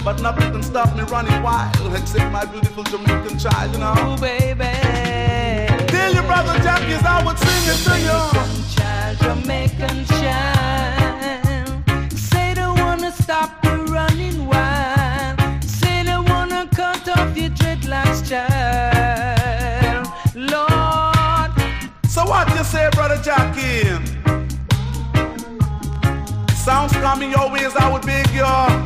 but nothing can stop me running wild except my beautiful Jamaican child, you know. Ooh, baby. Tell your brother Jackie I would sing it to you. Jamaican child, say they wanna stop you running wild, say they wanna cut off your dreadlocks, child, Lord. So what you say, brother Jackie? Sounds coming your ways, I would beg you.